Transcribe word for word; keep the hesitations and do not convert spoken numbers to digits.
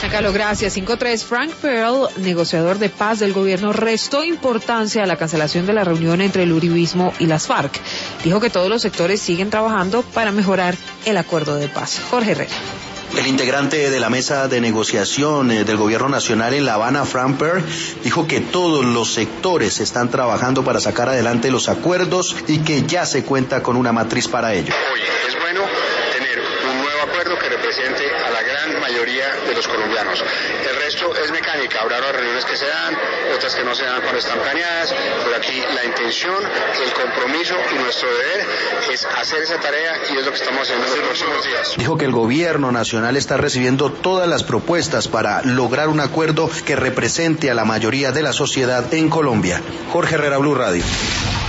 Giancarlo, gracias. cinco tres. Frank Pearl, negociador de paz del gobierno, restó importancia a la cancelación de la reunión entre el uribismo y las FARC. Dijo que todos los sectores siguen trabajando para mejorar el acuerdo de paz. Jorge Herrera. El integrante de la mesa de negociación del gobierno nacional en La Habana, Frank Pearl, dijo que todos los sectores están trabajando para sacar adelante los acuerdos y que ya se cuenta con una matriz para ello. Oye, es bueno tener un nuevo acuerdo que represente a la gran mayoría de los colombianos. El resto es mecánica, habrá reuniones que se dan, otras que no se dan cuando están planeadas, pero aquí la intención, el compromiso y nuestro deber es hacer esa tarea y es lo que estamos haciendo en los próximos días. Dijo que el gobierno nacional está recibiendo todas las propuestas para lograr un acuerdo que represente a la mayoría de la sociedad en Colombia. Jorge Herrera, Blue Radio.